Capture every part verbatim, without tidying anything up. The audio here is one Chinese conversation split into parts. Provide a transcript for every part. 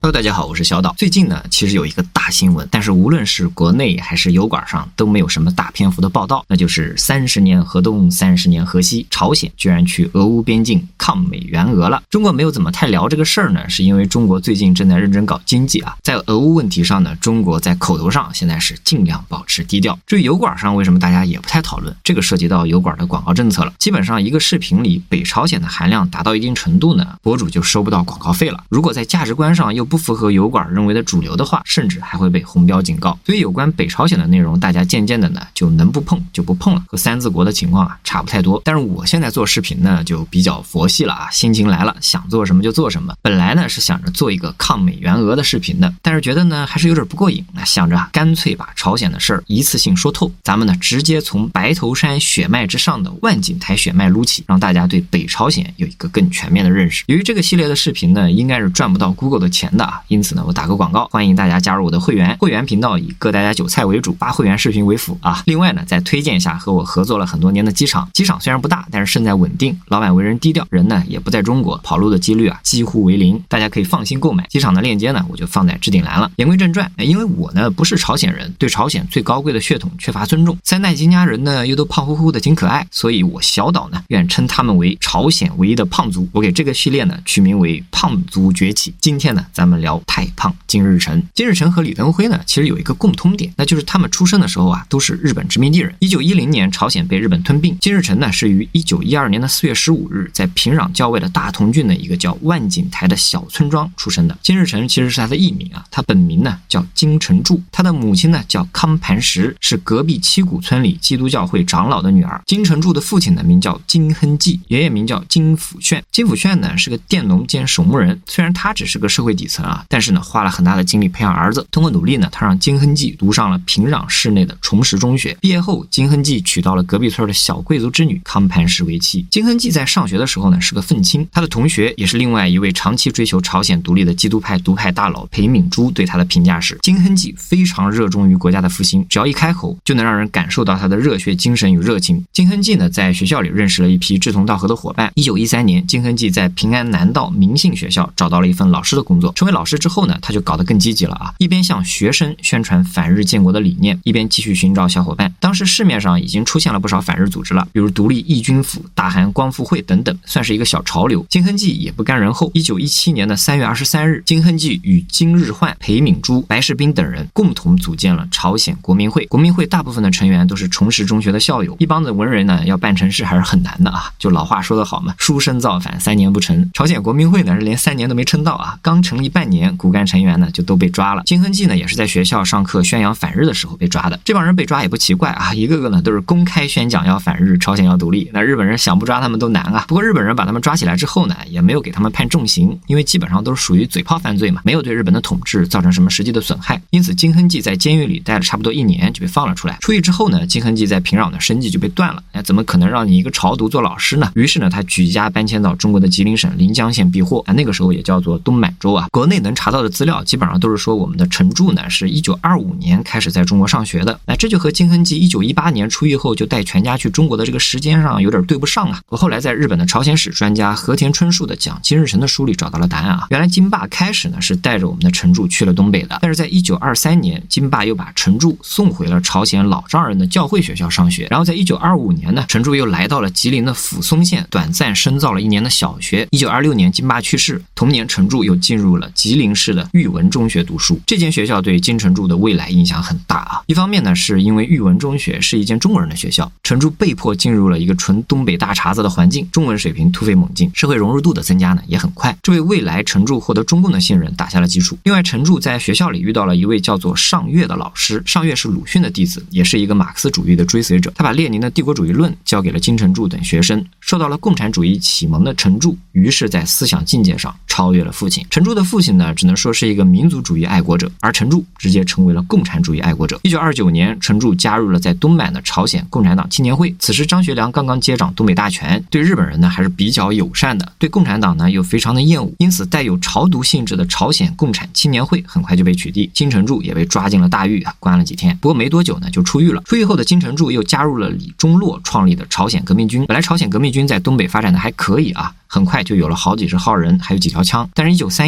Hello， 大家好，我是小岛。最近呢，其实有一个大新闻，但是无论是国内还是油管上都没有什么大篇幅的报道，那就是三十年河东，三十年河西，朝鲜居然去俄乌边境抗美援俄了。中国没有怎么太聊这个事儿呢，是因为中国最近正在认真搞经济啊。在俄乌问题上呢，中国在口头上现在是尽量保持低调。至于油管上为什么大家也不太讨论，这个涉及到油管的广告政策了。基本上一个视频里北朝鲜的含量达到一定程度呢，博主就收不到广告费了。如果在价值观上又不符合油管认为的主流的话，甚至还会被红标警告。所以有关北朝鲜的内容，大家渐渐的呢就能不碰就不碰了，和三字国的情况啊差不太多。但是我现在做视频呢就比较佛系了啊，心情来了想做什么就做什么。本来呢是想着做一个抗美援俄的视频的，但是觉得呢还是有点不过瘾，想着干脆把朝鲜的事儿一次性说透，咱们呢直接从白头山血脉之上的万景台血脉撸起，让大家对北朝鲜有一个更全面的认识。由于这个系列的视频呢应该是赚不到 Google 的钱的啊，因此呢我打个广告，欢迎大家加入我的会员。会员频道以割大家韭菜为主，发会员视频为辅啊。另外呢再推荐一下和我合作了很多年的机场，机场虽然不大，但是胜在稳定，老板为人低调，人呢也不在中国，跑路的几率啊几乎为零，大家可以放心购买。机场的链接呢我就放在置顶栏了。言归正传，因为我呢不是朝鲜人，对朝鲜最高贵的血统缺乏尊重，三代金家人呢又都胖乎乎的挺可爱，所以我小岛呢愿称他们为朝鲜唯一的胖族。我给这个系列呢取名为胖族崛起。今天呢咱们聊太胖金日成。金日成和李登辉呢其实有一个共通点，那就是他们出生的时候啊都是日本殖民地人。一九一零年朝鲜被日本吞并，金日成呢是于一九一二年的四月十五日在平壤郊外的大同郡的一个叫万景台的小村庄出生的。金日成其实是他的艺名啊，他本名呢叫金成柱，他的母亲呢叫康盘石，是隔壁七股村里基督教会长老的女儿。金成柱的父亲呢名叫金亨济，爷爷名叫金辅炫。金辅炫呢是个佃农兼守墓人，虽然他只是个社会底层啊，但是呢花了很大的精力培养儿子。通过努力呢，他让金亨济读上了平壤市内的崇实中学。毕业后，金亨济娶到了隔壁村的小贵族之女康盘石为妻。金亨济在上学的时候呢是个愤青，他的同学也是另外一位长期追求朝鲜独立的基督派独派大佬裴敏珠对他的评价是，金亨济非常热衷于国家的复兴，只要一开口就能让人感受到他的热血精神与热情。金亨济呢在学校里认识了一批志同道合的伙伴。一九一三年，金亨济在平安南道明信学校找到了一份老师的工作。成为老师之后呢，他就搞得更积极了啊，一边向学生宣传反日建国的理念，一边继续寻找小伙伴。当时市面上已经出现了不少反日组织了，比如独立义军府、大韩光复会等等，算是一个小潮流。金亨济也不甘人后，一九一七年的三月二十三日，金亨济与金日焕、裴敏珠、白世斌等人共同组建了朝鲜国民会。国民会大部分的成员都是崇实中学的校友，一帮子文人呢要办成事还是很难的啊。就老话说得好嘛，书生造反三年不成。朝鲜国民会呢是连三年都没撑到啊，刚成立半年，骨干成员呢就都被抓了。金亨济呢也是在学校上课宣扬反日的时候被抓的。这帮人被抓也不奇怪啊，一个个呢都是公开宣讲要反日，朝鲜要独立。那日本人想不抓他们都难啊。不过日本人把他们抓起来之后呢，也没有给他们判重刑，因为基本上都是属于嘴炮犯罪嘛，没有对日本的统治造成什么实际的损害。因此金亨济在监狱里待了差不多一年就被放了出来。出狱之后呢，金亨济在平壤的生计就被断了。哎，怎么可能让你一个朝独做老师呢？于是呢，他举家搬迁到中国的吉林省临江县避祸啊，那个时候也叫做东满洲啊。国内能查到的资料基本上都是说我们的成柱呢是一九二五年开始在中国上学的。那这就和金亨济一九一八年出狱后就带全家去中国的这个时间上有点对不上啊。我后来在日本的朝鲜史专家和田春树的讲金日成的书里找到了答案啊。原来金爸开始呢是带着我们的成柱去了东北的，但是在一九二三年，金爸又把成柱送回了朝鲜老丈人的教会学校上学。然后在一九二五年呢，成柱又来到了吉林的抚松县，短暂深造了一年的小学。一九二六年金爸去世，同年成柱又进入了吉林市的育文中学读书。这间学校对金成柱的未来影响很大啊。一方面呢，是因为育文中学是一间中国人的学校，成柱被迫进入了一个纯东北大碴子的环境，中文水平突飞猛进，社会融入度的增加呢也很快，这为未来成柱获得中共的信任打下了基础。另外，成柱在学校里遇到了一位叫做上月的老师，上月是鲁迅的弟子，也是一个马克思主义的追随者，他把列宁的帝国主义论教给了金成柱等学生。受到了共产主义启蒙的成柱，于是在思想境界上超越了父亲。成柱的父亲呢，只能说是一个民族主义爱国者，而成柱直接成为了共产主义爱国者。一九二九年，成柱加入了在东满的朝鲜共产党青年会。此时张学良刚刚接掌东北大权，对日本人呢还是比较友善的，对共产党呢又非常的厌恶，因此带有朝独性质的朝鲜共产青年会很快就被取缔。金成柱也被抓进了大狱啊，关了几天。不过没多久呢就出狱了。出狱后的金成柱又加入了李钟洛创立的朝鲜革命军。本来朝鲜革命军在东北发展的还可以啊，很快就有了好几十号人，还有几条枪。但是一九三一张学良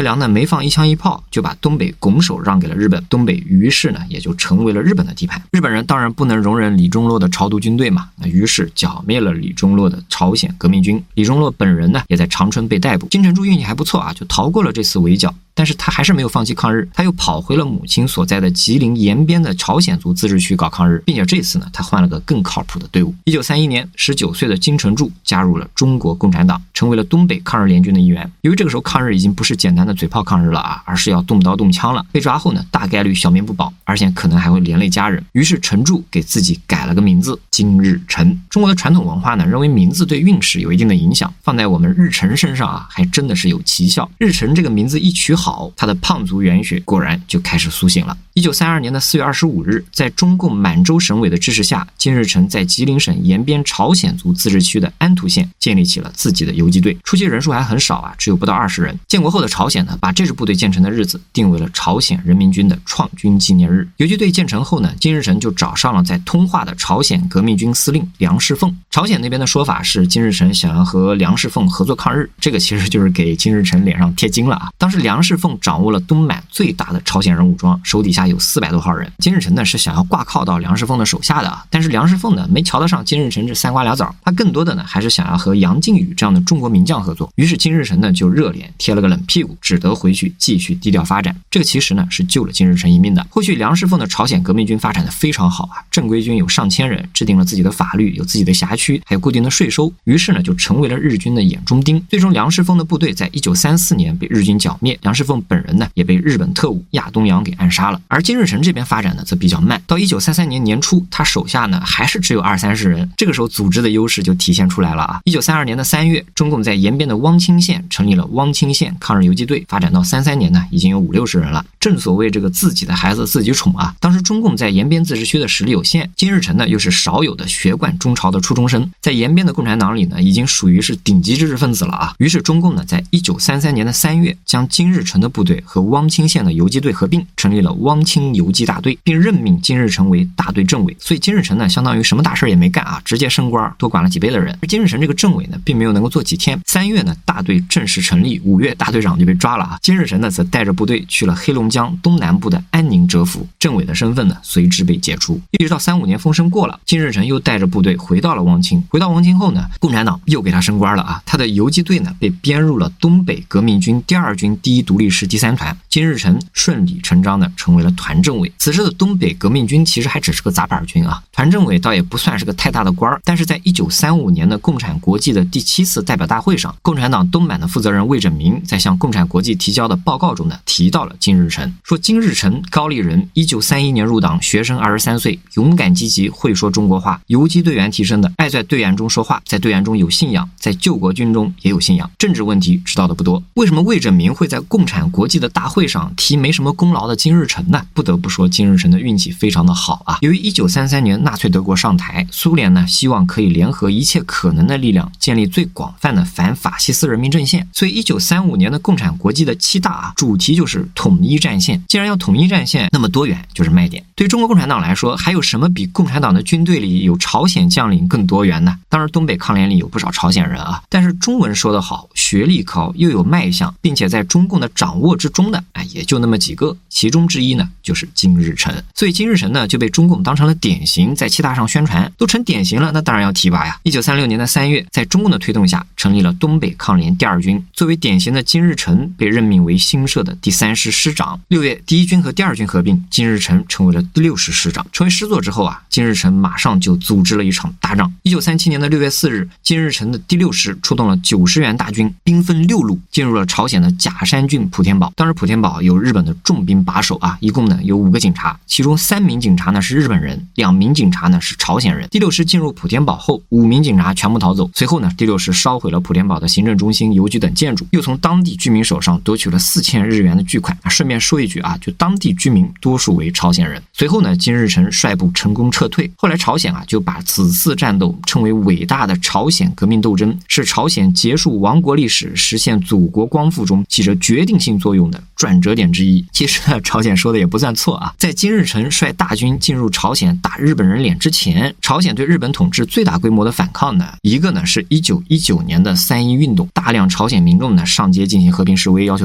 良呢没放一枪一炮就把东北拱手让给了日本，东北于是呢也就成为了日本的地盘。日本人当然不能容忍李钟洛的朝独军队嘛，那于是剿灭了李钟洛的朝鲜革命军。李钟洛本人呢也在长春被逮捕。金城洙运气还不错啊，就逃过了这次围剿。但是他还是没有放弃抗日，他又跑回了母亲所在的吉林延边的朝鲜族自治区搞抗日，并且这次呢，他换了个更靠谱的队伍。一九三一年，十九岁的金城洙加入了中国共产党，成为了东北抗日联军的一员。由于这个时候抗日已经不是简单的嘴炮抗日了啊，而是要动刀动枪了。被抓后呢，大概率小命不保，而且可能还会连累家人。于是陈洙给自己改了个名字，金日成。中国的传统文化呢，认为名字对运势有一定的影响，放在我们日程身上啊，还真的是有奇效。日程这个名字一取好，他的胖族元血果然就开始苏醒了。一九三二年的四月二十五日，在中共满洲省委的支持下，金日成在吉林省延边朝鲜族自治区的安图县建立起了自己的游击队，初期人数还很少啊，只有不到二十人。建国后的朝鲜呢，把这支部队建成的日子定为了朝鲜人民军的创军纪念日。游击队建成后呢，金日成就找上了在通化的朝鲜革命军司令梁士凤。朝鲜那边的说法是金日成想要和梁士凤合作抗日，这个其实就是给金日成脸上贴金了啊。当时梁士凤掌握了东满最大的朝鲜人武装，手底下有四百多号人。金日成呢是想要挂靠到梁士凤的手下的啊，但是梁士凤呢没瞧得上金日成这三瓜俩枣，他更多的呢还是想要和杨靖宇这样的中国名将合作。于是金日成呢就热脸贴了个冷屁股，只得回去继续低调发展。这个其实呢是救了金日成一命的。后续梁士凤的朝鲜革命军发展的非常好啊，正规军有上千人，制定了自己的法律，有自己的辖区，还有固定的税收，于是呢就成为了日军的眼中钉。最终梁士凤的部队在一九三四年被日军剿灭，梁士凤本人呢也被日本特务亚东洋给暗杀了。而金日成这边发展呢则比较慢，到一九三三年年初，他手下呢还是只有二三十人，这个时候组织的优势就体现出来了啊。一九三二年的三月，中共在延边的汪清县成立了汪清县抗日游击队，发展到三三年呢已经有五六十人了。正所谓这个自己的孩子自己宠啊，当时中共在延边自治区的实力有限，金日成呢又是少有的学贯中朝的初中生，在延边的共产党里呢已经属于是顶级知识分子了啊。于是中共呢在一九三三年的三月，将金日成的部队和汪清县的游击队合并，成立了汪清游击大队，并任命金日成为大队政委。所以金日成呢相当于什么大事也没干啊，直接升官，多管了几倍的人。而金日成这个政委呢并没有能够做几天，三月呢大队正式成立，五月大队长就被抓了啊。金日成呢则带着部队去了黑龙江东南部的安宁蛰伏，政委的身份呢随之被解除。一直到三五年风声过了，金日成又带着部队回到了汪清。回到汪清后呢，共产党又给他升官了啊，他的游击队呢被编入了东北革命军第二军第一独立师第三团，金日成顺理成章的成为了团政委。此时的东北革命军其实还只是个杂牌军啊，团政委倒也不算是个太大的官儿。但是在一九三五年的共产国际的第七次代表大会上，共产党东满的负责人魏拯明在向共产国际提交的报告中呢提到了金日成，说金日成高丽人，一九三一年入党，学生二十三岁，勇敢积极，会说中国话，游击队员提升的，爱在队员中说话，在队员中有信仰，在救国军中也有信仰，政治问题知道的不多。为什么魏拯明会在共产国际的大会上提没什么功劳的金日成呢？不得不说金日成的运气非常的好啊。由于一九三三年纳粹德国上台，苏联呢希望可以联合一切可能的力量，建立最广泛的反法西斯人民阵线，所以一九三五年的共产国际的七大啊主题就是统一战线。既然要统一战线，那么多元就是卖点。对中国共产党来说，还有什么比共产党的军队里有朝鲜将领更多元呢？当然东北抗联里有不少朝鲜人啊，但是中文说得好，学历高，又有卖相，并且在中共的掌握之中的哎，也就那么几个，其中之一呢就是金日成。所以金日成呢就被中共当成了典型，在七大上宣传，都成典型了，那当然要提拔呀。一九三六年的三月，在中共的推动下，成立了东北抗联第二军，作为典型的金日成被任命为新设的第三师师长。六月，第一军和第二军合并，金日成成为了第六师师长。成为师座之后啊，金日成马上就组织了一场大仗。一九三七年的六月四日，金日成的第六师出动了九十员大军，兵分六路，进入了朝鲜的甲山郡普天堡。当时普天堡有日本的重兵把守啊，一共呢有五个警察，其中三名警察呢是日本人，两名警察呢是朝鲜人。第六师进入普天堡后，五名警察全部逃走。随后呢，第六师烧毁了普天堡的行政中心、邮局等建筑，又从当地居民手上夺取了四千日元的巨款。顺便说一句啊，就当地居民多数为朝鲜人。随后呢，金日成率部成功撤退。后来朝鲜啊就把此次战斗称为伟大的朝鲜革命斗争，是朝鲜结束亡国历史、实现祖国光复中起着决定性作用的转折点之一。其实呢，朝鲜说的也不算错啊。在金日成率大军进入朝鲜打日本人脸之前，朝鲜对日本统治最大规模的反抗呢，一个呢是一九一九年的三一运动，大量朝鲜民众呢上街进行和平示威，要求独立。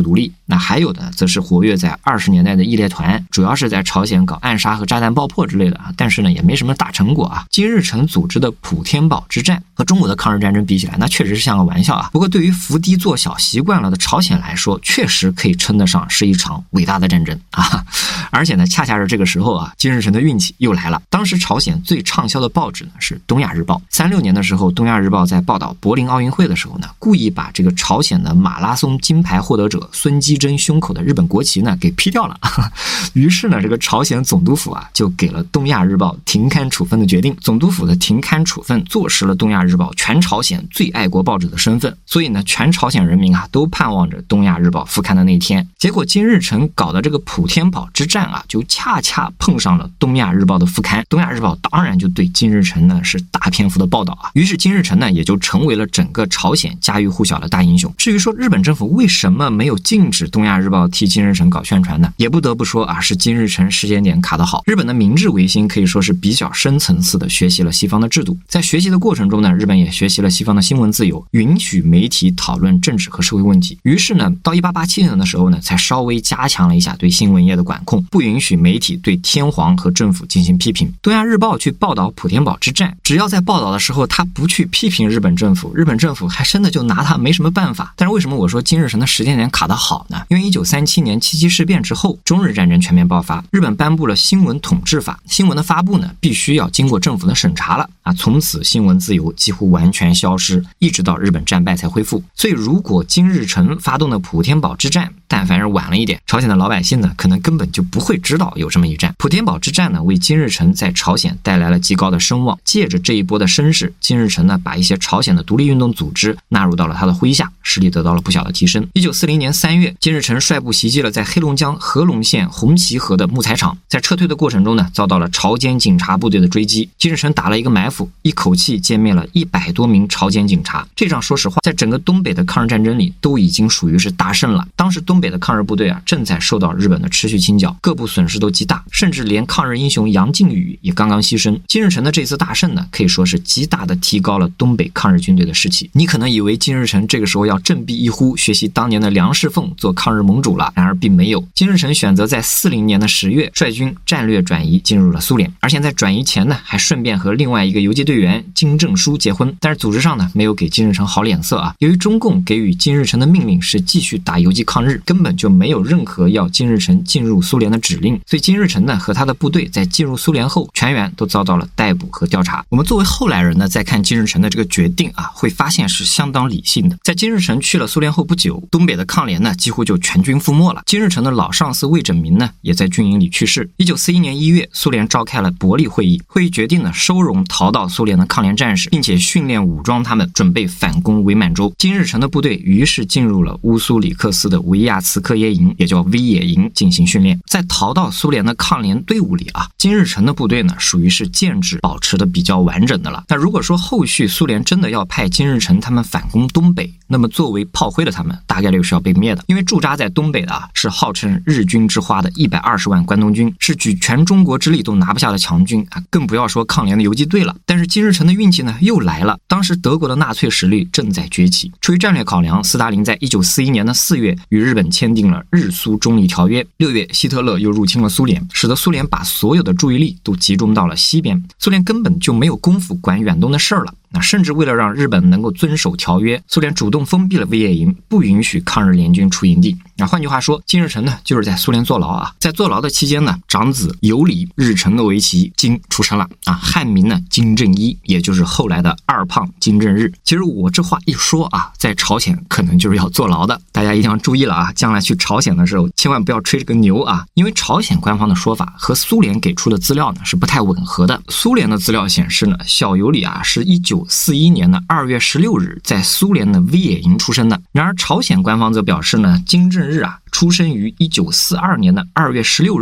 那还有的则是活跃在二十年代的义烈团，主要是在朝鲜搞暗杀和炸弹爆破之类的啊，但是呢也没什么大成果啊。金日成组织的普天堡之战和中国的抗日战争比起来，那确实是像个玩笑啊。不过对于伏低做小习惯了的朝鲜来说，确实可以称得上是一场伟大的战争啊。而且呢，恰恰是这个时候啊，金日成的运气又来了。当时朝鲜最畅销的报纸呢是《东亚日报》。三六年的时候，《东亚日报》在报道柏林奥运会的时候呢，故意把这个朝鲜的马拉松金牌获得者孙基珍胸口的日本国旗呢给P掉了。于是呢，这个朝鲜总督府啊就给了《东亚日报》停刊处分的决定。总督府的停刊处分坐实了《东亚日报》全朝鲜最爱国报纸的身份。所以呢，全朝鲜人民啊都盼望着《东亚日报》复刊的那一天。结果金日成搞的这个普天堡之战啊，就恰恰碰上了《东亚日报》的复刊。《东亚日报》当然就对金日成呢是大篇幅的报道啊。于是金日成呢也就成为了整个朝鲜家喻户晓的大英雄。至于说日本政府为什么没有禁止《东亚日报》替金日成搞宣传呢？也不得不说啊，是金日成时间点卡得好。日本的明治维新可以说是比较深层次的学习了西方的制度，在学习的过程中呢，日本也学习了西方的新闻自由，允许媒体讨论政治和社会问题。于是呢，到一八八七年的时候呢，才稍微加强了一下对新闻业的管控，不允许媒体对天皇和政府进行批评。东亚日报去报道普天堡之战，只要在报道的时候他不去批评日本政府，日本政府还真的就拿他没什么办法。但是为什么我说金日成的时间点卡得好呢？因为一九三七年七七事变之后，中日战争全面爆发，日本颁布了新闻统治法，新闻的发布呢必须要经过政府的审查了啊，从此新闻自由几乎完全消失，一直到日本战败才恢复。所以如果金日成发动的普天堡之战但凡是晚了一点，朝鲜的老百姓呢可能根本就不会知道有这么一战。普天堡之战呢为金日成在朝鲜带来了极高的声望，借着这一波的声势，金日成呢把一些朝鲜的独立运动组织纳入到了他的麾下，实力得到了不小的提升。一九四零年三月，金日成率部袭击了在黑龙江合龙县红旗河的木材厂，在撤退的过程中呢遭到了朝鲜警察部队的追击，金日成打了一个埋伏，一口气歼灭了一百多名朝鲜警察。这仗说实话在整个东北的抗日战争里都已经属于是大胜了。当时东北的抗日部队啊正在受到日本的持续清剿，各部损失都极大，甚至连抗日英雄杨靖宇也刚刚牺牲。金日成的这次大胜呢可以说是极大的提高了东北抗日军队的士气。你可能以为金日成这个时候要振臂一呼，学习当年的梁士凤做抗日盟主了，然而并没有。金日成选择在四零年的十月率军战略转移进入了苏联，而且在转移前呢还顺便和另外一个游击队员金正书结婚。但是组织上呢没有给金日成好脸色啊，由于中共给予金日成的命令是继续打游击抗日，根本就没有任何要金日成进入苏联的指令，所以金日成呢和他的部队在进入苏联后全员都遭到了逮捕和调查。我们作为后来人呢再看金日成的这个决定啊，会发现是相当理性的。在金日成去了苏联后不久，东北的抗联呢几乎就全军覆没了，金日成的老上司魏拯民呢也在军营里去世。一九四一年一月，苏联召开了伯利会议，会议决定呢收容逃到苏联的抗联战士，并且训练武装他们，准备反攻伪满洲。金日成的部队于是进入了乌苏里克斯的维亚茨克耶营，也叫 V 野营进行训练。在逃到苏联的抗联队伍里啊，金日成的部队呢属于是建制保持的比较完整的了。那如果说后续苏联真的要派金日成他们反攻东北，那么作为炮灰的他们大概率是要被灭的，因为驻扎在东北的啊是号称日军之花的一百二十万关东军，是举全中国之力都拿不下的强军啊，更不要说抗联的游击队了。但是金日成的运气呢又来了，当时德国的纳粹实力正在崛起，出于战略考量，斯大林在一九四一年的四月与日本签订了日苏中立条约。六月，希特勒又入侵了苏联，使得苏联把所有的注意力都集中到了西边，苏联根本就没有功夫管远东的事儿了。那甚至为了让日本能够遵守条约，苏联主动封闭了 V 野营，不允许抗日联军出营地。那换句话说，金日成呢就是在苏联坐牢啊。在坐牢的期间呢，长子有里日成诺维奇金出生了啊，汉名呢金正一，也就是后来的二胖金正日。其实我这话一说啊，在朝鲜可能就是要坐牢的，大家一定要注意了啊！将来去朝鲜的时候，千万不要吹这个牛啊，因为朝鲜官方的说法和苏联给出的资料呢是不太吻合的。苏联的资料显示呢，小有里啊是一九四一年的二月十六日在苏联的 V 野营出生的。然而朝鲜官方则表示呢，金正日啊出生于一九四二年的二月十六日，差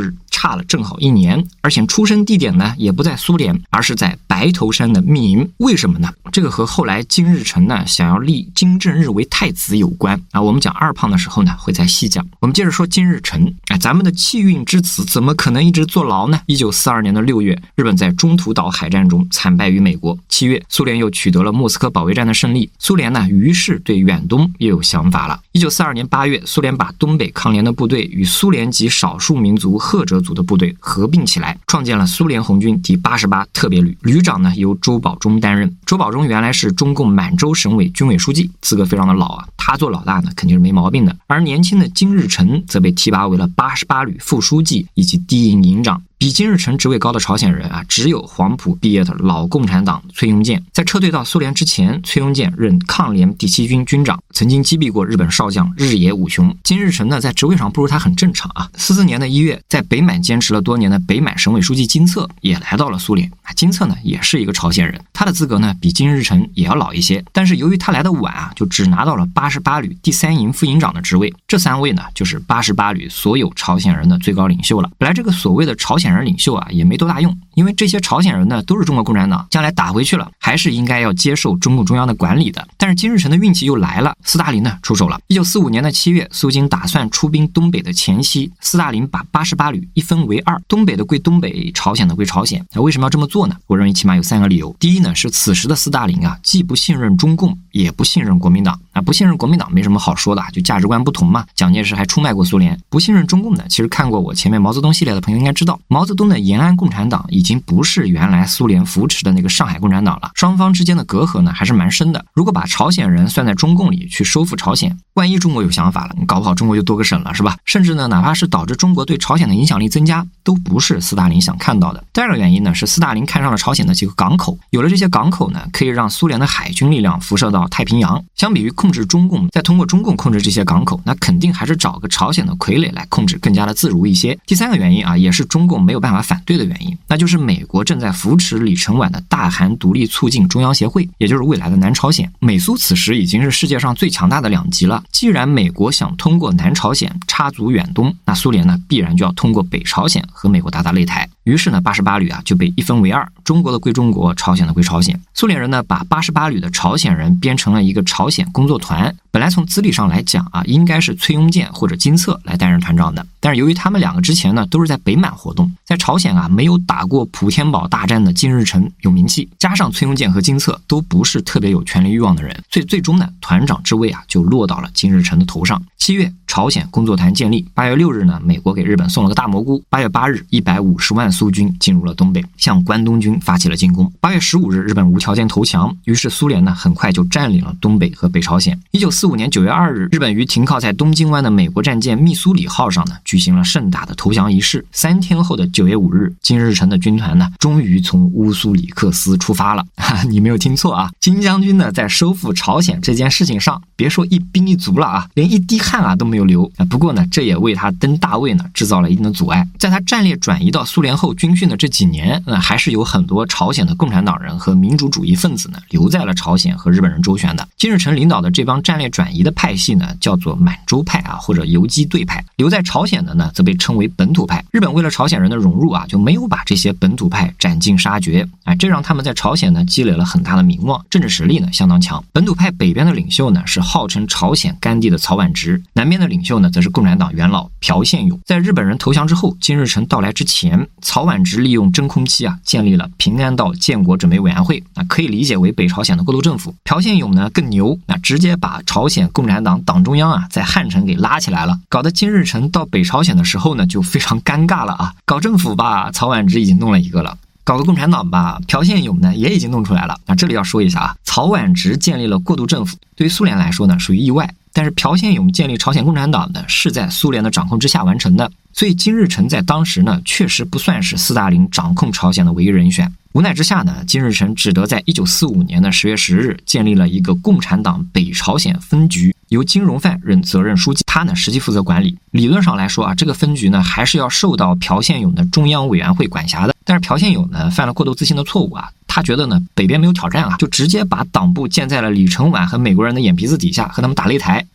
差了正好一年，而且出生地点呢也不在苏联，而是在白头山的密营。为什么呢？这个和后来金日成呢想要立金正日为太子有关啊。我们讲二胖的时候呢会再细讲。我们接着说金日成啊，咱们的气运之子怎么可能一直坐牢呢？一九四二年的六月，日本在中途岛海战中惨败于美国。七月，苏联又取得了莫斯科保卫战的胜利。苏联呢于是对远东又有想法了。一九四二年八月，苏联把东北抗联的部队与苏联籍少数民族赫哲族的部队合并起来，创建了苏联红军第八十八特别旅，旅长呢由周保中担任。周保中原来是中共满洲省委军委书记，资格非常的老啊，他做老大呢肯定是没毛病的。而年轻的金日成则被提拔为了八十八旅副书记以及第一营营长。比金日成职位高的朝鲜人啊，只有黄埔毕业的老共产党崔庸健。在撤退到苏联之前，崔庸健任抗联第七军军长，曾经击毙过日本少将日野武雄。金日成呢，在职位上不如他很正常啊。四四年的一月，在北满坚持了多年的北满省委书记金策也来到了苏联啊。金策呢，也是一个朝鲜人，他的资格呢比金日成也要老一些，但是由于他来的晚啊，就只拿到了八十八旅第三营副营长的职位。这三位呢，就是八十八旅所有朝鲜人的最高领袖了。本来这个所谓的朝鲜人领袖啊，也没多大用，因为这些朝鲜人呢都是中国共产党，将来打回去了还是应该要接受中共中央的管理的。但是金日成的运气又来了，斯大林呢出手了。一九四五年的七月，苏军打算出兵东北的前夕，斯大林把八十八旅一分为二，东北的归东北，朝鲜的归朝鲜。那为什么要这么做呢？我认为起码有三个理由。第一呢，是此时的斯大林啊，既不信任中共，也不信任国民党啊。不信任国民党没什么好说的，就价值观不同嘛。蒋介石还出卖过苏联。不信任中共呢，其实看过我前面毛泽东系列的朋友应该知道，毛泽东的延安共产党已经不是原来苏联扶持的那个上海共产党了，双方之间的隔阂呢还是蛮深的。如果把朝鲜人算在中共里去收复朝鲜，万一中国有想法了，搞不好中国就多个省了，是吧？甚至呢，哪怕是导致中国对朝鲜的影响力增加，都不是斯大林想看到的。第二个原因呢，是斯大林看上了朝鲜的几个港口，有了这些港口呢，可以让苏联的海军力量辐射到太平洋。相比于控制中共，再通过中共控制这些港口，那肯定还是找个朝鲜的傀儡来控制更加的自如一些。第三个原因啊，也是中共没有办法反对的原因，那就是美国正在扶持李承晚的大韩独立促进中央协会，也就是未来的南朝鲜。美苏此时已经是世界上最强大的两极了，既然美国想通过南朝鲜插足远东，那苏联呢必然就要通过北朝鲜和美国打打擂台。于是呢，八十八旅啊就被一分为二，中国的归中国，朝鲜的归朝鲜。苏联人呢把八十八旅的朝鲜人编成了一个朝鲜工作团，本来从资历上来讲啊，应该是崔庸健或者金策来担任团长的，但是由于他们两个之前呢都是在北满活动，在朝鲜啊没有打过普天堡大战的金日成有名气，加上崔庸健和金策都不是特别有权力欲望的人，所以最终呢团长之位啊就落到了金日成的头上。七月，朝鲜工作团建立。八月六日呢，美国给日本送了个大蘑菇。八月八日，一百五十万苏军进入了东北，向关东军发起了进攻。八月十五日，日本无条件投降，于是苏联呢很快就占领了东北和北朝鲜。一九四五年九月二日，日本于停靠在东京湾的美国战舰密苏里号上呢举行了盛大的投降仪式。三天后的九月五日，金日成的军团呢终于从乌苏里克斯出发了。你没有听错啊，金将军呢在收复朝鲜这件事情上，别说一兵一卒了啊，连一滴汗啊都没有流。不过呢，这也为他登大位呢制造了一定的阻碍。在他战略转移到苏联后军训的这几年，呃，还是有很多朝鲜的共产党人和民主主义分子呢留在了朝鲜和日本人周旋的。金日成领导的这帮战略转移的派系呢，叫做满洲派啊，或者游击队派。留在朝鲜的呢，则被称为本土派。日本为了朝鲜人的融入啊，就没有把这些本土派斩尽杀绝，啊，这让他们在朝鲜呢积累了很大的名望，政治实力呢相当强。本土派北边的领袖呢是号称朝鲜甘地的曹婉直，南边的领袖呢则是共产党元老朴宪勇。在日本人投降之后，金日成到来之前，曹婉直利用真空期啊建立了平安道建国准备委员会，啊，可以理解为北朝鲜的过渡政府。朴宪勇呢更牛，那直接把朝鲜共产党党中央啊在汉城给拉起来了，搞得金日成到北朝鲜的时候呢就非常尴尬了啊。搞政府吧，曹婉直已经弄了一个了。搞个共产党吧，朴宪勇呢也已经弄出来了。那这里要说一下啊，曹婉直建立了过渡政府，对于苏联来说呢属于意外，但是朴宪勇建立朝鲜共产党呢是在苏联的掌控之下完成的，所以金日成在当时呢确实不算是斯大林掌控朝鲜的唯一人选。无奈之下呢，金日成只得在一九四五年的十月十日建立了一个共产党北朝鲜分局，由金荣范任责任书记，他呢实际负责管理。理论上来说啊，这个分局呢还是要受到朴宪勇的中央委员会管辖的。但是朴宪勇呢犯了过度自信的错误啊，他觉得呢北边没有挑战啊，就直接把党部建在了李承晚和美国人的眼皮子底下，和他们打擂台。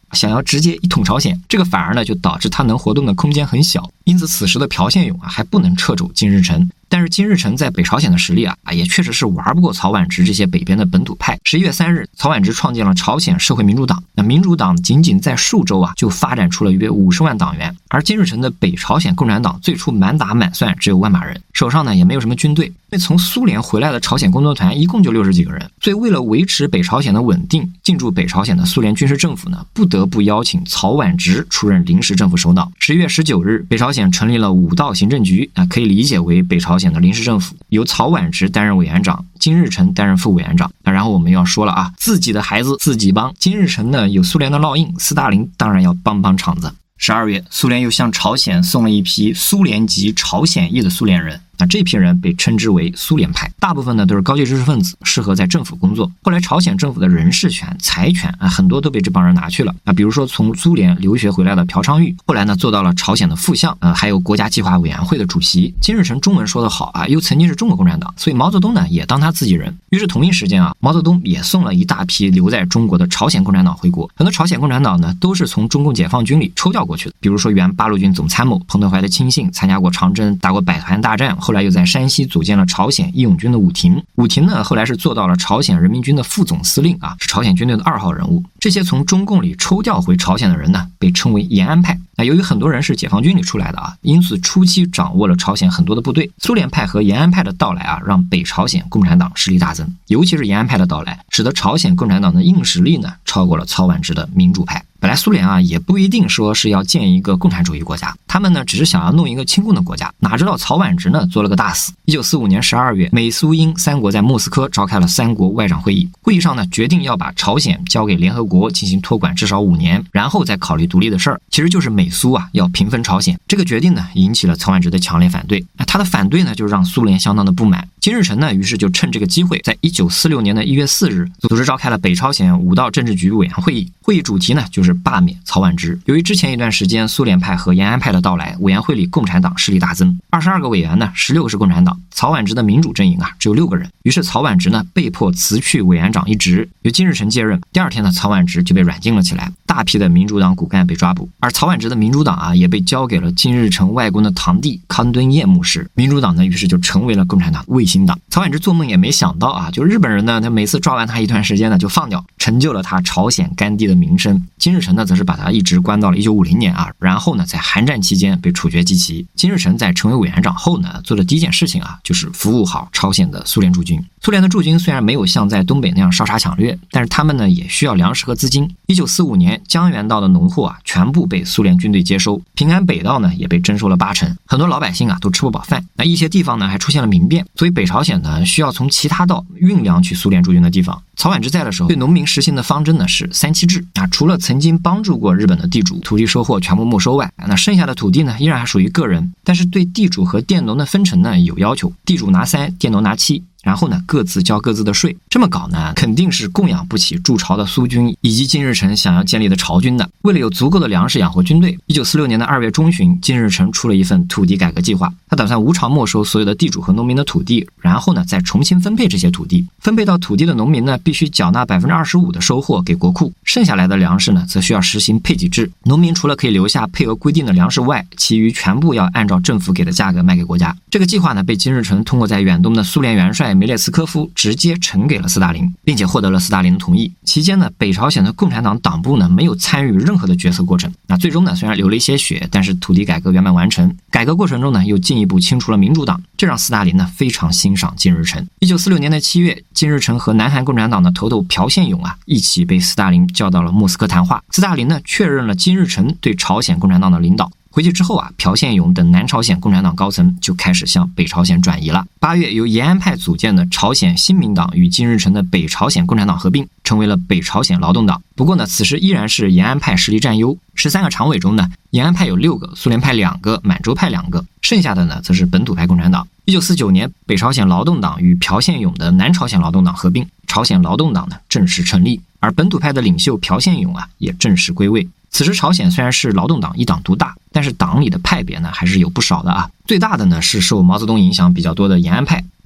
想要直接一统朝鲜，这个反而呢就导致他能活动的空间很小。因此此时的朴宪勇啊还不能掣肘金日成。但是金日成在北朝鲜的实力啊，也确实是玩不过曹婉直这些北边的本土派。十一月三日，曹婉直创建了朝鲜社会民主党。那民主党仅仅在数周啊，就发展出了约五十万党员。而金日成的北朝鲜共产党最初满打满算只有万把人，手上呢也没有什么军队。因为从苏联回来的朝鲜工作团一共就六十几个人，所以为了维持北朝鲜的稳定，进驻北朝鲜的苏联军事政府呢，不得不邀请曹婉直出任临时政府首脑。十一月十九日，北朝鲜成立了五道行政局，啊，可以理解为北朝鲜的临时政府，由曹婉直担任委员长，金日成担任副委员长。那然后我们要说了啊，自己的孩子自己帮。金日成呢有苏联的烙印，斯大林当然要帮帮场子。十二月，苏联又向朝鲜送了一批苏联籍朝鲜裔的苏联人。那这批人被称之为苏联派，大部分呢都是高级知识分子，适合在政府工作。后来朝鲜政府的人事权、财权啊，很多都被这帮人拿去了啊。比如说从苏联留学回来的朴昌钰，后来呢做到了朝鲜的副相，呃，还有国家计划委员会的主席。金日成中文说得好啊，又曾经是中国共产党，所以毛泽东呢也当他自己人。于是同一时间啊，毛泽东也送了一大批留在中国的朝鲜共产党回国。很多朝鲜共产党呢都是从中共解放军里抽调过去的，比如说原八路军总参谋彭德怀的亲信，参加过长征，打过百团大战，后来又在山西组建了朝鲜义勇军的武庭。武庭呢后来是做到了朝鲜人民军的副总司令啊，是朝鲜军队的二号人物。这些从中共里抽调回朝鲜的人呢，被称为延安派。那由于很多人是解放军里出来的啊，因此初期掌握了朝鲜很多的部队。苏联派和延安派的到来啊，让北朝鲜共产党实力大增，尤其是延安派的到来，使得朝鲜共产党的硬实力呢超过了曹婉直的民主派。本来苏联啊也不一定说是要建一个共产主义国家，他们呢只是想要弄一个亲共的国家，哪知道曹婉直呢做了个大死。一九四五年十二月，美苏英三国在莫斯科召开了三国外长会议，会议上呢决定要把朝鲜交给联合国进行托管至少五年，然后再考虑独立的事儿，其实就是美苏啊要平分朝鲜。这个决定呢引起了曹婉直的强烈反对，那他的反对呢就让苏联相当的不满。金日成呢于是就趁这个机会，在一九四六年的一月四日组织召开了北朝鲜五道政治局委员会议，会议主题呢就是罢免曹婉直。由于之前一段时间苏联派和延安派的到来，委员会里共产党势力大增，二十二个委员呢十六个是共产党，曹婉直的民主阵营啊只有六个人。于是曹婉直呢被迫辞去委员长一职，由金日成接任。第二天呢曹婉直就被软禁了起来，大批的民主党骨干被抓捕，而曹婉直的民主党啊也被交给了金日成外公的堂弟康敦彦牧师。民主党呢于是就成为了共产党卫星党。曹婉直做梦也没想到啊，就日本人呢他每次抓完他一段时间呢就放掉，成就了他朝鲜甘地的名声。金日成呢则是把他一直关到了一九五零年啊，然后呢在韩战期间被处决击旗。金日成在成为委员长后呢，做的第一件事情啊就是服务好朝鲜的苏联驻军。苏联的驻军虽然没有像在东北那样烧杀抢掠，但是他们呢也需要粮食和资金。一九四五年江原道的农货啊全部被苏联军队接收，平安北道呢也被征收了八成，很多老百姓啊都吃不饱饭。那一些地方呢还出现了民变，所以北朝鲜呢需要从其他道运粮去苏联驻军的地方。曹婉直在的时候，对农民实行的方针呢是三七制啊，除了曾经帮助过日本的地主土地收获全部没收外，那剩下的土地呢依然还属于个人，但是对地主和佃农的分成呢有要求，地主拿三，佃农拿七。然后呢各自交各自的税，这么搞呢肯定是供养不起驻朝的苏军以及金日成想要建立的朝军的。为了有足够的粮食养活军队，一九四六年的二月中旬，金日成出了一份土地改革计划，他打算无偿没收所有的地主和农民的土地，然后呢再重新分配这些土地。分配到土地的农民呢必须缴纳 百分之二十五 的收获给国库，剩下来的粮食呢则需要实行配给制，农民除了可以留下配额规定的粮食外，其余全部要按照政府给的价格卖给国家。这个计划呢被金日成通过在远东的苏联元帅梅列斯科夫直接呈给了斯大林，并且获得了斯大林的同意。期间呢北朝鲜的共产党党部呢没有参与任何的决策过程。那最终呢虽然流了一些血，但是土地改革圆满完成。改革过程中呢又进一步清除了民主党，这让斯大林呢非常欣赏金日成。一九四六年的七月，金日成和南韩共产党的头头朴宪勇啊一起被斯大林叫到了莫斯科谈话。斯大林呢确认了金日成对朝鲜共产党的领导。回去之后啊，朴宪勇等南朝鲜共产党高层就开始向北朝鲜转移了。八月，由延安派组建的朝鲜新民党与金日成的北朝鲜共产党合并，成为了北朝鲜劳动党。不过呢，此时依然是延安派实力占优。十三个常委中呢，延安派有六个，苏联派两个，满洲派两个，剩下的呢则是本土派共产党。一九四九年，北朝鲜劳动党与朴宪勇的南朝鲜劳动党合并，朝鲜劳动党呢正式成立，而本土派的领袖朴宪勇啊也正式归位。此时朝鲜虽然是劳动党一党独大，但是党里的派别呢还是有不少的啊。最大的呢是受毛泽东影响比较多的延安派，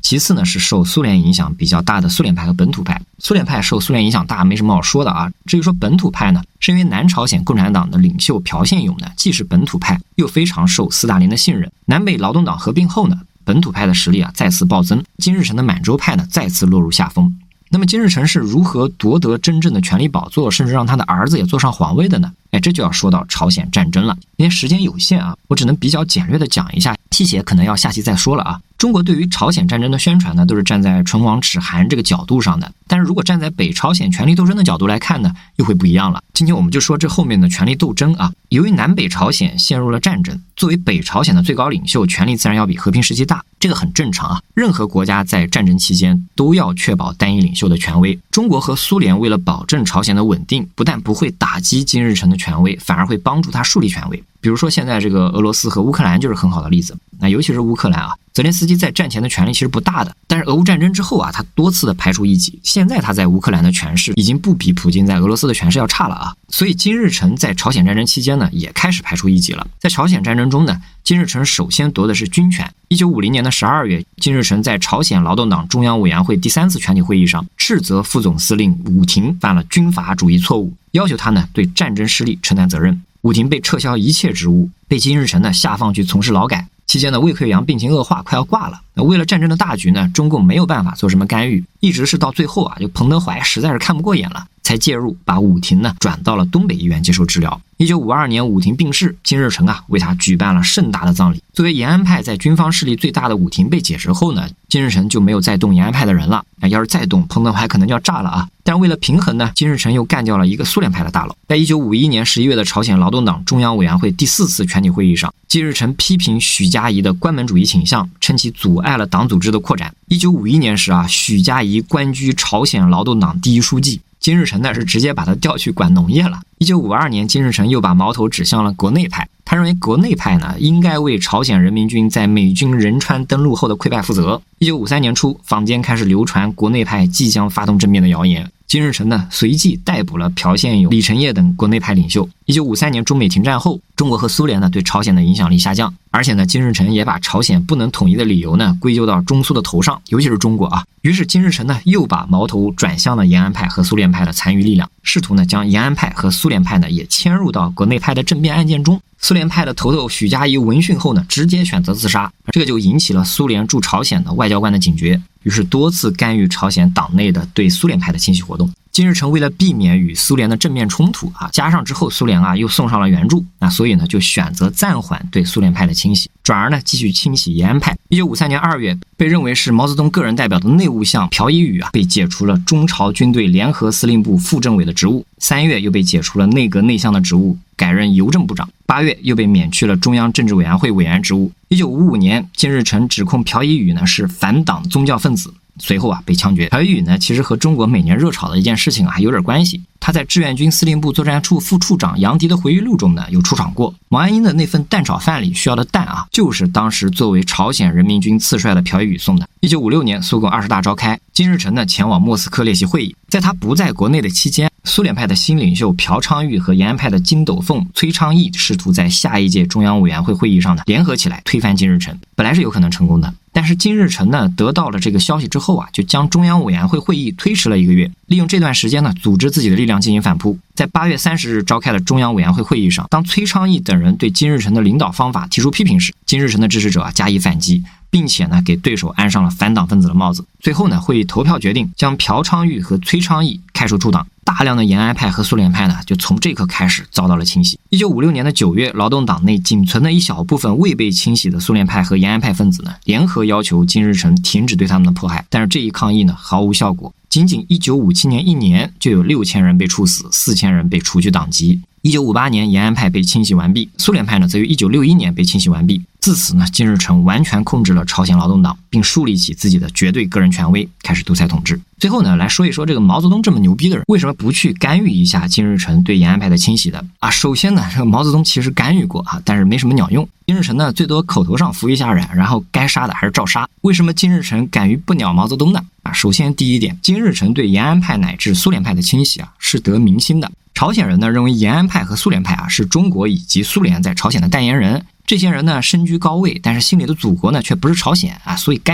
其次呢是受苏联影响比较大的苏联派和本土派。苏联派受苏联影响大，没什么好说的啊。至于说本土派呢，是因为南朝鲜共产党的领袖朴宪勇呢，既是本土派，又非常受斯大林的信任。南北劳动党合并后呢，本土派的实力啊再次暴增，金日成的满洲派呢再次落入下风。那么金日成是如何夺得真正的权力宝座，甚至让他的儿子也坐上皇位的呢？哎，这就要说到朝鲜战争了。因为时间有限啊，我只能比较简略的讲一下，细节可能要下期再说了啊。中国对于朝鲜战争的宣传呢，都是站在唇亡齿寒这个角度上的，但是如果站在北朝鲜权力斗争的角度来看呢，又会不一样了。今天我们就说这后面的权力斗争啊，由于南北朝鲜陷入了战争，作为北朝鲜的最高领袖，权力自然要比和平时期大，这个很正常啊。任何国家在战争期间都要确保单一领袖的权威。中国和苏联为了保证朝鲜的稳定，不但不会打击金日成的权威，反而会帮助他树立权威。比如说现在这个俄罗斯和乌克兰就是很好的例子。那尤其是乌克兰啊，泽连斯基在战前的权力其实不大的，但是俄乌战争之后啊，他多次的排除异己，现在他在乌克兰的权势已经不比普京在俄罗斯的权势要差了啊。所以金日成在朝鲜战争期间呢，也开始排除异己了。在朝鲜战争中呢，金日成首先夺的是军权。一九五零年的十二月，金日成在朝鲜劳动党中央委员会第三次全体会议上斥责副总司令武庭犯了军阀主义错误，要求他呢对战争失利承担责任。武庭被撤销一切职务，被金日成呢下放去从事劳改。期间呢，魏克阳病情恶化，快要挂了。那为了战争的大局呢，中共没有办法做什么干预，一直是到最后啊，就彭德怀实在是看不过眼了，才介入，把武庭呢转到了东北医院接受治疗。一九五二年，武庭病逝，金日成啊为他举办了盛大的葬礼。作为延安派在军方势力最大的武庭被解职后呢，金日成就没有再动延安派的人了。那要是再动，彭德怀可能就要炸了啊！但为了平衡呢，金日成又干掉了一个苏联派的大佬。在一九五一年十一月的朝鲜劳动党中央委员会第四次全体会议上，金日成批评许家仪的关门主义倾向，称其阻碍了党组织的扩展。一九五一年时啊，许家仪官居朝鲜劳动党第一书记。金日成呢是直接把他调去管农业了。一九五二年，金日成又把矛头指向了国内派，他认为国内派呢应该为朝鲜人民军在美军仁川登陆后的溃败负责。一九五三年初，坊间开始流传国内派即将发动政变的谣言。金日成呢随即逮捕了朴宪勇、李承业等国内派领袖。一九五三年中美停战后，中国和苏联呢对朝鲜的影响力下降，而且呢金日成也把朝鲜不能统一的理由呢归咎到中苏的头上，尤其是中国啊。于是金日成呢又把矛头转向了延安派和苏联派的残余力量，试图呢将延安派和苏联派呢也牵入到国内派的政变案件中。苏联派的头头许家仪闻讯后呢，直接选择自杀，这个就引起了苏联驻朝鲜的外交官的警觉，于是多次干预朝鲜党内的对苏联派的清洗活动。金日成为了避免与苏联的正面冲突啊，加上之后苏联啊又送上了援助，那所以呢就选择暂缓对苏联派的清洗，转而呢继续清洗延安派。一九五三年二月，被认为是毛泽东个人代表的内务相朴一宇啊被解除了中朝军队联合司令部副政委的职务，三月又被解除了内阁内相的职务，改任邮政部长。八月又被免去了中央政治委员会委员职务。一九五五年，金日成指控朴一宇呢是反党宗教分子，随后啊被枪决。朴一宇呢其实和中国每年热炒的一件事情啊还有点关系。他在志愿军司令部作战处副处长杨迪的回忆录中呢有出场过。毛岸英的那份蛋炒饭里需要的蛋啊，就是当时作为朝鲜人民军次帅的朴一宇送的。一九五六年，苏共二十大召开，金日成呢前往莫斯科列席会议。在他不在国内的期间，苏联派的新领袖朴昌玉和延安派的金斗凤、崔昌义试图在下一届中央委员会会议上呢联合起来推翻金日成，本来是有可能成功的。但是金日成呢得到了这个消息之后啊，就将中央委员会会议推迟了一个月，利用这段时间呢组织自己的力量进行反扑。在八月三十日召开的中央委员会会议上，当崔昌义等人对金日成的领导方法提出批评时，金日成的支持者啊加以反击，并且呢给对手安上了反党分子的帽子。最后呢会议投票决定将朴昌玉和崔昌义开除出党。大量的延安派和苏联派呢就从这刻开始遭到了清洗。一九五六年的九月，劳动党内仅存的一小部分未被清洗的苏联派和延安派分子呢联合要求金日成停止对他们的迫害，但是这一抗议呢毫无效果。仅仅一九五七年一年就有六千人被处死，四千人被除去党籍。一九五八年，延安派被清洗完毕，苏联派呢则于一九六一年被清洗完毕。自此呢，金日成完全控制了朝鲜劳动党，并树立起自己的绝对个人权威，开始独裁统治。最后呢，来说一说这个毛泽东这么牛逼的人，为什么不去干预一下金日成对延安派的清洗的啊？首先呢，这个毛泽东其实干预过啊，但是没什么鸟用。金日成呢，最多口头上服一下软，然后该杀的还是照杀。为什么金日成敢于不鸟毛泽东呢？啊，首先第一点，金日成对延安派乃至苏联派的清洗啊，是得民心的。朝鲜人呢认为延安派和苏联派啊是中国以及苏联在朝鲜的代言人，这些人呢身居高位，但是心里的祖国呢却不是朝鲜啊，所以该杀。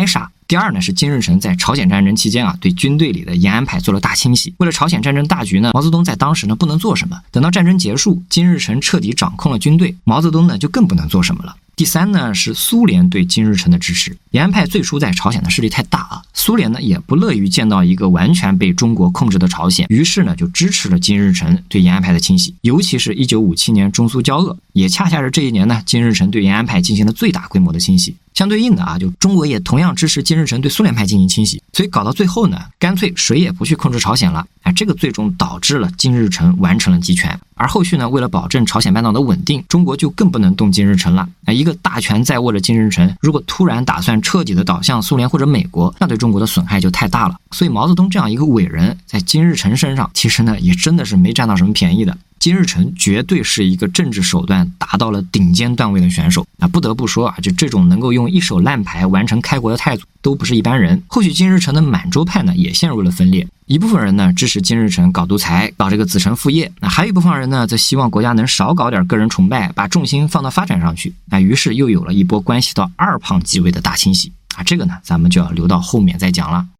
第二呢，是金日成在朝鲜战争期间啊，对军队里的延安派做了大清洗。为了朝鲜战争大局呢，毛泽东在当时呢不能做什么。等到战争结束，金日成彻底掌控了军队，毛泽东呢就更不能做什么了。第三呢，是苏联对金日成的支持。延安派最初在朝鲜的势力太大啊，苏联呢也不乐于见到一个完全被中国控制的朝鲜，于是呢就支持了金日成对延安派的清洗。尤其是一九五七年中苏交恶，也恰恰是这一年呢，金日成对延安派进行了最大规模的清洗。相对应的啊，就中国也同样支持金日成对苏联派进行清洗，所以搞到最后呢，干脆谁也不去控制朝鲜了。哎，这个最终导致了金日成完成了集权。而后续呢，为了保证朝鲜半岛的稳定，中国就更不能动金日成了。一个大权在握的金日成，如果突然打算彻底的倒向苏联或者美国，那对中国的损害就太大了。所以毛泽东这样一个伟人，在金日成身上，其实呢也真的是没占到什么便宜的。金日成绝对是一个政治手段达到了顶尖段位的选手啊！不得不说啊，就这种能够用一手烂牌完成开国的太祖，都不是一般人。后续金日成的满洲派呢，也陷入了分裂。一部分人呢支持金日成搞独裁，搞这个子承父业；那还有一部分人呢，则希望国家能少搞点个人崇拜，把重心放到发展上去。那于是又有了一波关系到二胖继位的大清洗啊！这个呢，咱们就要留到后面再讲了。